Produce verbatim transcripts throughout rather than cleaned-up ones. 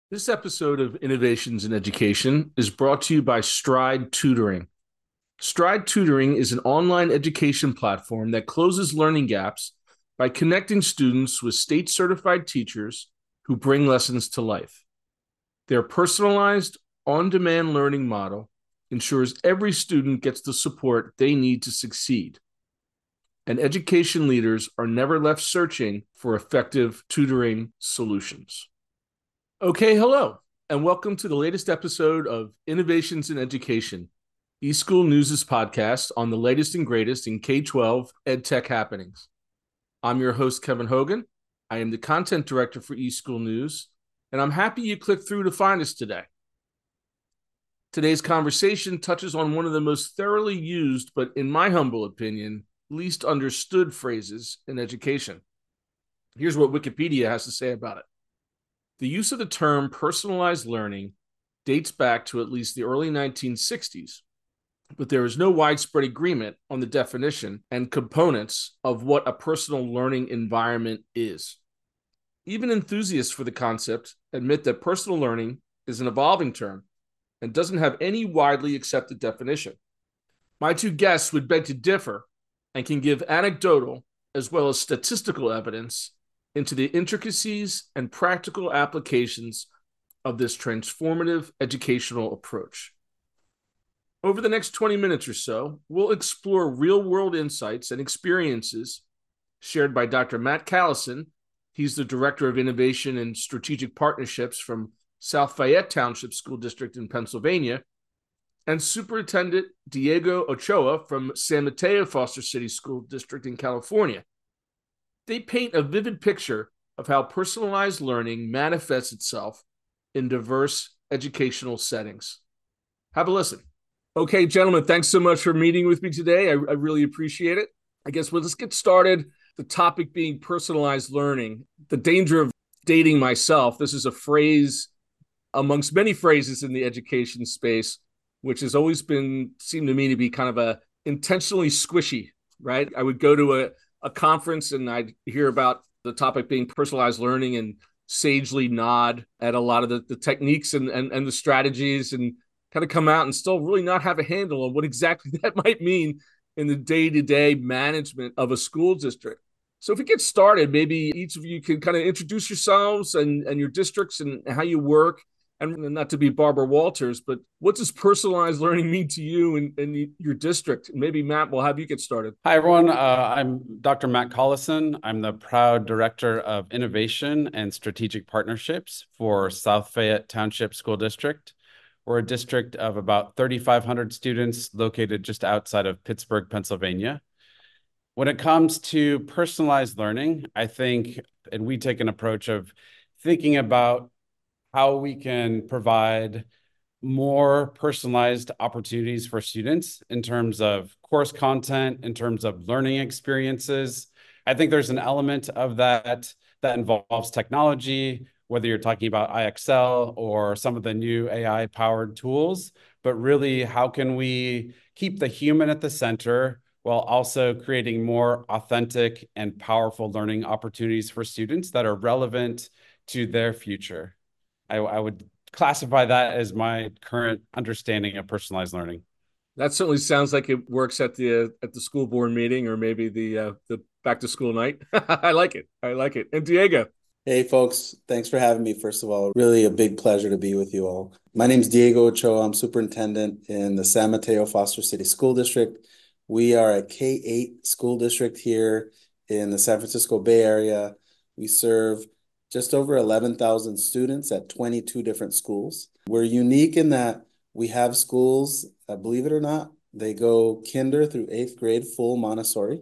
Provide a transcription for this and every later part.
This episode of Innovations in Education is brought to you by Stride Tutoring. Stride Tutoring is an online education platform that closes learning gaps by connecting students with state certified teachers who bring lessons to life. Their personalized, on demand learning model ensures every student gets the support they need to succeed. And education leaders are never left searching for effective tutoring solutions. Okay, hello, and welcome to the latest episode of Innovations in Education, eSchool News' podcast on the latest and greatest in K twelve EdTech happenings. I'm your host, Kevin Hogan. I am the content director for eSchool News, and I'm happy you clicked through to find us today. Today's conversation touches on one of the most thoroughly used, but in my humble opinion, least understood phrases in education. Here's what Wikipedia has to say about it. The use of the term personalized learning dates back to at least the early nineteen sixties, but there is no widespread agreement on the definition and components of what a personal learning environment is. Even enthusiasts for the concept admit that personal learning is an evolving term and doesn't have any widely accepted definition. My two guests would beg to differ and can give anecdotal as well as statistical evidence into the intricacies and practical applications of this transformative educational approach. Over the next twenty minutes or so, we'll explore real-world insights and experiences shared by Doctor Matt Callison. He's the Director of Innovation and Strategic Partnerships from South Fayette Township School District in Pennsylvania, and Superintendent Diego Ochoa from San Mateo Foster City School District in California. They paint a vivid picture of how personalized learning manifests itself in diverse educational settings. Have a listen. Okay, gentlemen, thanks so much for meeting with me today. I, I really appreciate it. I guess well, let's get started. The topic being personalized learning. The danger of dating myself. This is a phrase amongst many phrases in the education space, which has always been, seemed to me to be kind of a intentionally squishy, right? I would go to a a conference and I'd hear about the topic being personalized learning and sagely nod at a lot of the, the techniques and, and, and the strategies and kind of come out and still really not have a handle on what exactly that might mean in the day-to-day management of a school district. So if we get started, maybe each of you can kind of introduce yourselves and, and your districts and how you work. And not to be Barbara Walters, but what does personalized learning mean to you and, and your district? Maybe, Matt, we'll have you get started. Hi, everyone. Uh, I'm Doctor Matt Collison. I'm the proud Director of Innovation and Strategic Partnerships for South Fayette Township School District. We're a district of about thirty-five hundred students located just outside of Pittsburgh, Pennsylvania. When it comes to personalized learning, I think, and we take an approach of thinking about how we can provide more personalized opportunities for students in terms of course content, in terms of learning experiences. I think there's an element of that that involves technology, whether you're talking about I X L or some of the new A I-powered tools, but really, how can we keep the human at the center while also creating more authentic and powerful learning opportunities for students that are relevant to their future? I, I would classify that as my current understanding of personalized learning. That certainly sounds like it works at the uh, at the school board meeting or maybe the uh, the back to school night. I like it. I like it. And Diego. Hey folks, thanks for having me. First of all, really a big pleasure to be with you all. My name is Diego Ochoa. I'm superintendent in the San Mateo Foster City School District. We are a K eight school district here in the San Francisco Bay Area. We serve just over eleven thousand students at twenty-two different schools. We're unique in that we have schools, uh, believe it or not, they go kinder through eighth grade full Montessori.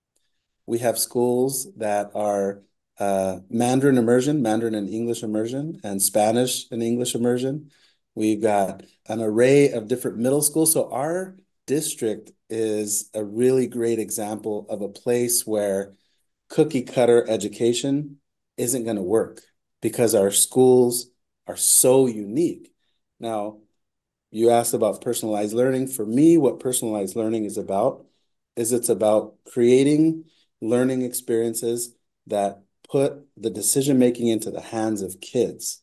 We have schools that are uh, Mandarin immersion, Mandarin and English immersion, and Spanish and English immersion. We've got an array of different middle schools. So our district is a really great example of a place where cookie cutter education isn't going to work because our schools are so unique. Now, you asked about personalized learning. For me, what personalized learning is about is it's about creating learning experiences that put the decision-making into the hands of kids.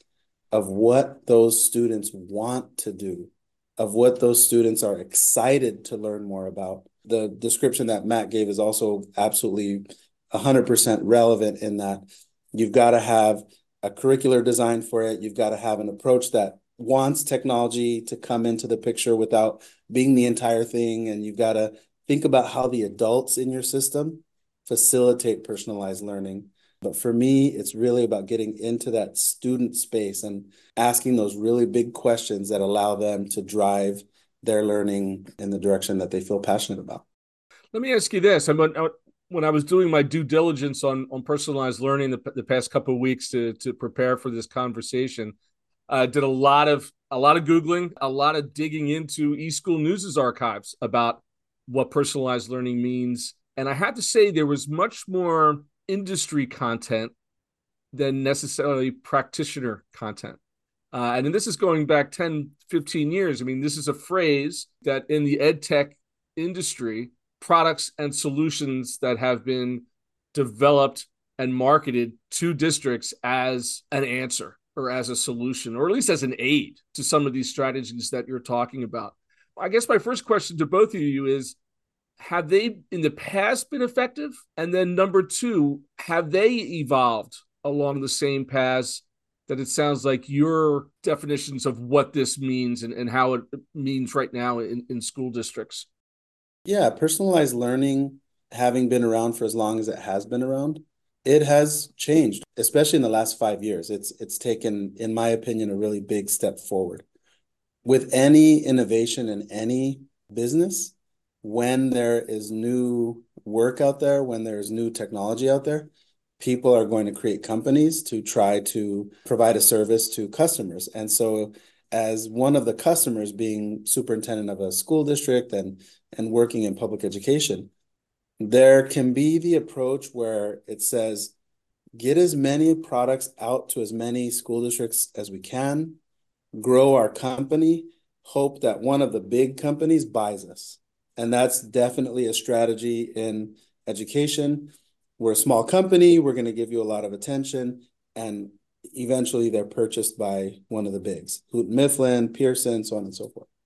of what those students want to do, of what those students are excited to learn more about. The description that Matt gave is also absolutely one hundred percent relevant in that you've got to have a curricular design for it. You've got to have an approach that wants technology to come into the picture without being the entire thing. And you've got to think about how the adults in your system facilitate personalized learning. But for me, it's really about getting into that student space and asking those really big questions that allow them to drive their learning in the direction that they feel passionate about. Let me ask you this. I'm when I was doing my due diligence on, on personalized learning the, the past couple of weeks to, to prepare for this conversation, I uh, did a lot of a lot of Googling, a lot of digging into eSchool News' archives about what personalized learning means. And I have to say there was much more industry content than necessarily practitioner content. Uh, and this is going back ten, fifteen years. I mean, this is a phrase that in the ed tech industry, products and solutions that have been developed and marketed to districts as an answer or as a solution, or at least as an aid to some of these strategies that you're talking about. I guess my first question to both of you is, have they in the past been effective? And then number two, have they evolved along the same paths that it sounds like your definitions of what this means and, and how it means right now in, in school districts? Yeah, personalized learning, having been around for as long as it has been around, it has changed, especially in the last five years. It's it's taken, in my opinion, a really big step forward. With any innovation in any business, when there is new work out there, when there's new technology out there, people are going to create companies to try to provide a service to customers. And so as one of the customers, being superintendent of a school district and, and working in public education, there can be the approach where it says, get as many products out to as many school districts as we can, grow our company, hope that one of the big companies buys us. And that's definitely a strategy in education. We're a small company. We're going to give you a lot of attention. And eventually they're purchased by one of the bigs, Houghton Mifflin, Pearson, so on and so forth.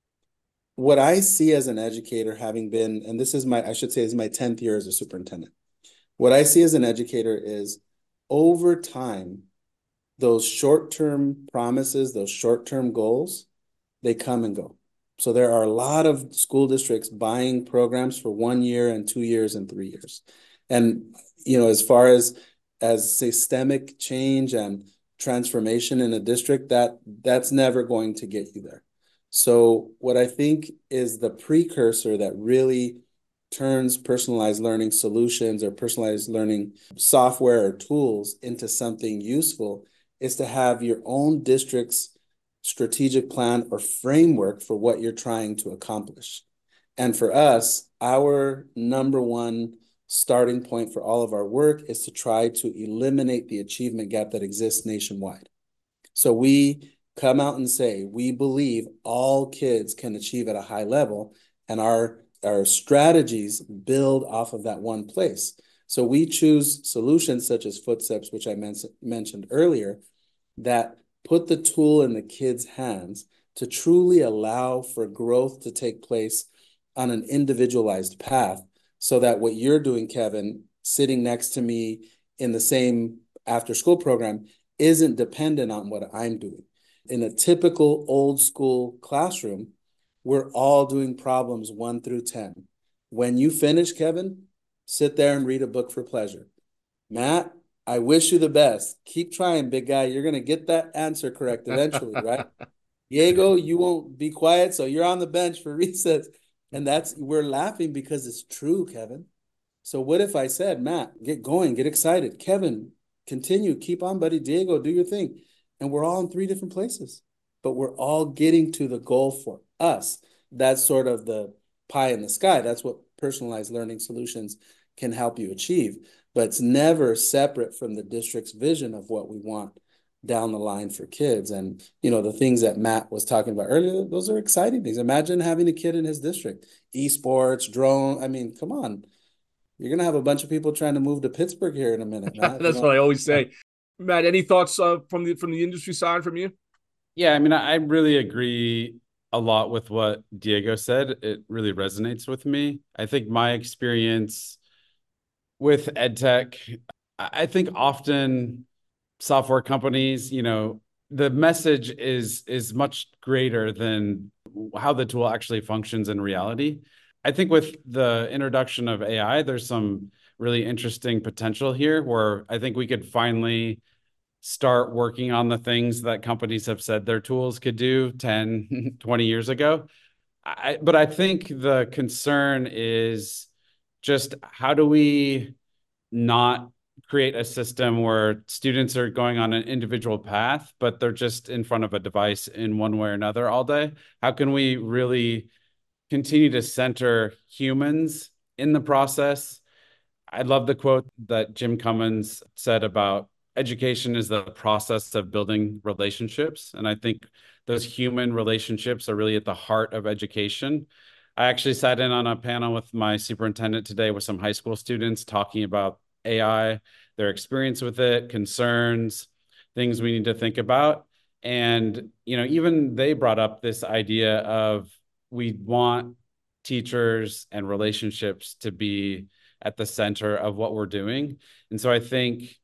What I see as an educator, having been, and this is my, I should say, this is my tenth year as a superintendent. What I see as an educator is over time, those short-term promises, those short-term goals, they come and go. So there are a lot of school districts buying programs for one year and two years and three years. And, you know, as far as, as systemic change and transformation in a district, that that's never going to get you there. So what I think is the precursor that really turns personalized learning solutions or personalized learning software or tools into something useful is to have your own district's strategic plan or framework for what you're trying to accomplish. And for us, our number one starting point for all of our work is to try to eliminate the achievement gap that exists nationwide. So we come out and say, we believe all kids can achieve at a high level, and our, our strategies build off of that one place. So we choose solutions such as Footsteps, which I men- mentioned earlier, that put the tool in the kids' hands to truly allow for growth to take place on an individualized path, so that what you're doing, Kevin, sitting next to me in the same after-school program, isn't dependent on what I'm doing. In a typical old school classroom, we're all doing problems one through ten. When you finish, Kevin, sit there and read a book for pleasure. Matt, I wish you the best. Keep trying, big guy. You're going to get that answer correct eventually, right? Diego, you won't be quiet, so you're on the bench for recess. And that's, we're laughing because it's true, Kevin. So what if I said, Matt, get going, get excited. Kevin, continue, keep on, buddy. Diego, do your thing. And we're all in three different places, but we're all getting to the goal for us. That's sort of the pie in the sky. That's what personalized learning solutions can help you achieve. But it's never separate from the district's vision of what we want down the line for kids. And, you know, the things that Matt was talking about earlier, those are exciting things. Imagine having a kid in his district, esports, drone. I mean, come on. You're going to have a bunch of people trying to move to Pittsburgh here in a minute, Matt. That's you know? what I always say. Matt, any thoughts uh, from the from the industry side from you? Yeah, I mean, I I really agree a lot with what Diego said. It really resonates with me. I think my experience with EdTech, I I think often software companies, you know, the message is is much greater than how the tool actually functions in reality. I think with the introduction of A I, there's some really interesting potential here where I think we could finally start working on the things that companies have said their tools could do ten, twenty years ago. I, but I think the concern is just how do we not create a system where students are going on an individual path, but they're just in front of a device in one way or another all day? How can we really continue to center humans in the process? I love the quote that Jim Cummins said about education is the process of building relationships. And I think those human relationships are really at the heart of education. I actually sat in on a panel with my superintendent today with some high school students talking about A I, their experience with it, concerns, things we need to think about. And, you know, even they brought up this idea of we want teachers and relationships to be at the center of what we're doing. And so I think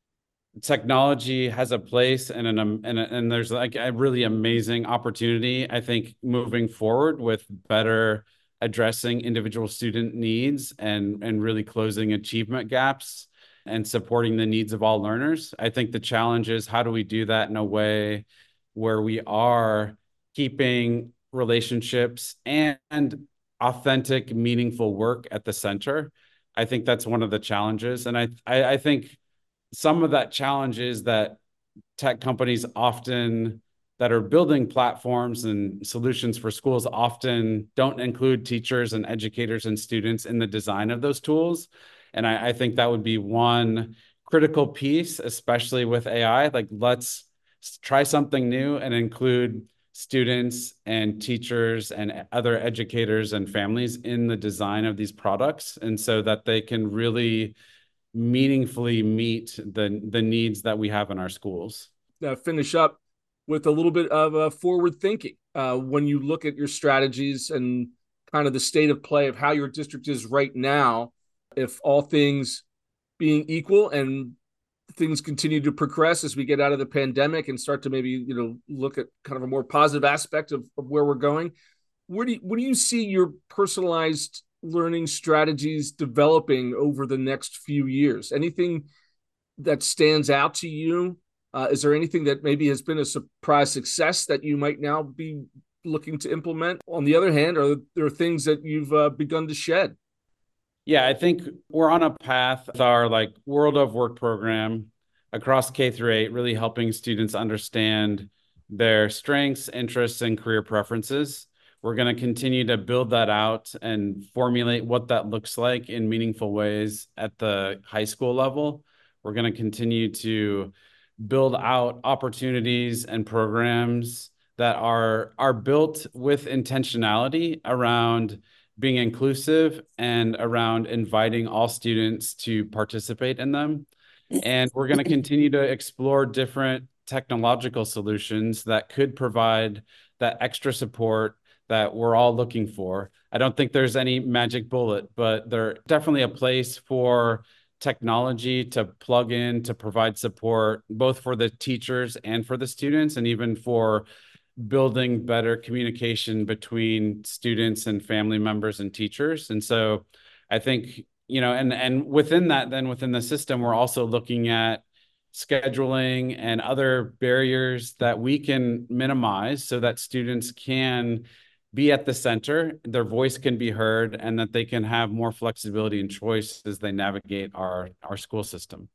technology has a place and an um, and, and there's like a really amazing opportunity, I think, moving forward with better addressing individual student needs and and really closing achievement gaps and supporting the needs of all learners. I think the challenge is how do we do that in a way where we are keeping relationships and, and authentic, meaningful work at the center. I think that's one of the challenges. And I, I, I think some of that challenge is that tech companies often that are building platforms and solutions for schools often don't include teachers and educators and students in the design of those tools. And I, I think that would be one critical piece, especially with A I. Like, let's try something new and include students and teachers and other educators and families in the design of these products, and so that they can really meaningfully meet the the needs that we have in our schools. Uh, finish up with a little bit of uh, forward thinking. Uh, when you look at your strategies and kind of the state of play of how your district is right now, if all things being equal and things continue to progress as we get out of the pandemic and start to maybe, you know, look at kind of a more positive aspect of, of where we're going, where do you, where do you see your personalized learning strategies developing over the next few years? Anything that stands out to you? Uh, is there anything that maybe has been a surprise success that you might now be looking to implement? On the other hand, are there things that you've uh, begun to shed? Yeah, I think we're on a path with our like World of Work program across K through eight, really helping students understand their strengths, interests, and career preferences. We're going to continue to build that out and formulate what that looks like in meaningful ways at the high school level. We're going to continue to build out opportunities and programs that are are built with intentionality around being inclusive and around inviting all students to participate in them. And we're going to continue to explore different technological solutions that could provide that extra support that we're all looking for. I don't think there's any magic bullet, but there's definitely a place for technology to plug in to provide support, both for the teachers and for the students, and even for building better communication between students and family members and teachers. And so I think, you know, and and within that, then within the system, we're also looking at scheduling and other barriers that we can minimize so that students can be at the center, their voice can be heard, and that they can have more flexibility and choice as they navigate our, our school system.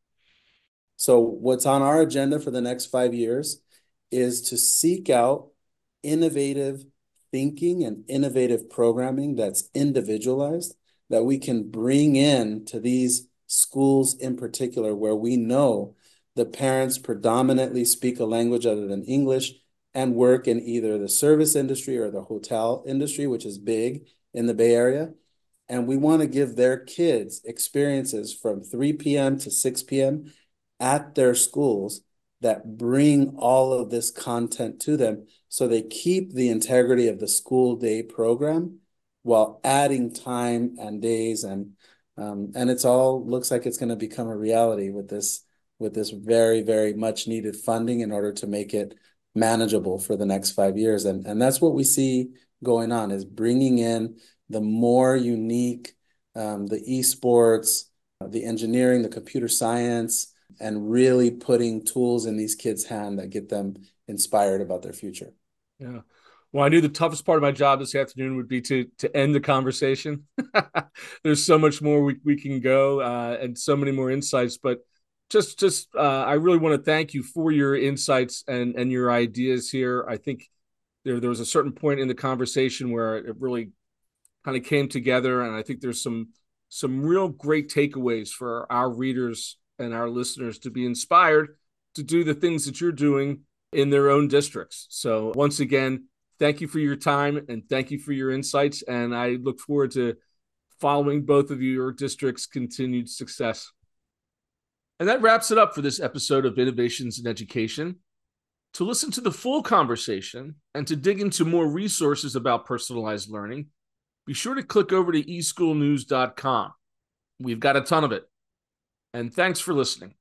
So what's on our agenda for the next five years is to seek out innovative thinking and innovative programming that's individualized, that we can bring in to these schools in particular, where we know the parents predominantly speak a language other than English and work in either the service industry or the hotel industry, which is big in the Bay Area. And we want to give their kids experiences from three p m to six p m at their schools that bring all of this content to them so they keep the integrity of the school day program while adding time and days and um, and it's all looks like it's going to become a reality with this with this very, very much needed funding in order to make it manageable for the next five years. And, and that's what we see going on, is bringing in the more unique, um, the esports, the engineering, the computer science, and really putting tools in these kids' hand that get them inspired about their future. Yeah. Well, I knew the toughest part of my job this afternoon would be to to end the conversation. There's so much more we, we can go uh, and so many more insights, but just just uh, I really want to thank you for your insights and and your ideas here. I think there there was a certain point in the conversation where it really kind of came together, and I think there's some some real great takeaways for our readers and our listeners to be inspired to do the things that you're doing in their own districts. So once again, thank you for your time and thank you for your insights. And I look forward to following both of your districts' continued success. And that wraps it up for this episode of Innovations in Education. To listen to the full conversation and to dig into more resources about personalized learning, be sure to click over to e school news dot com. We've got a ton of it. And thanks for listening.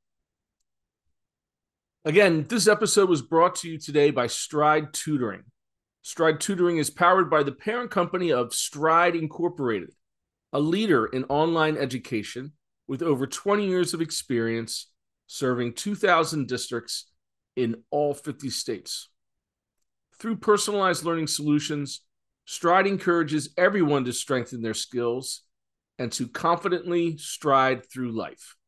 Again, this episode was brought to you today by Stride Tutoring. Stride Tutoring is powered by the parent company of Stride Incorporated, a leader in online education with over twenty years of experience serving two thousand districts in all fifty states. Through personalized learning solutions, Stride encourages everyone to strengthen their skills and to confidently stride through life.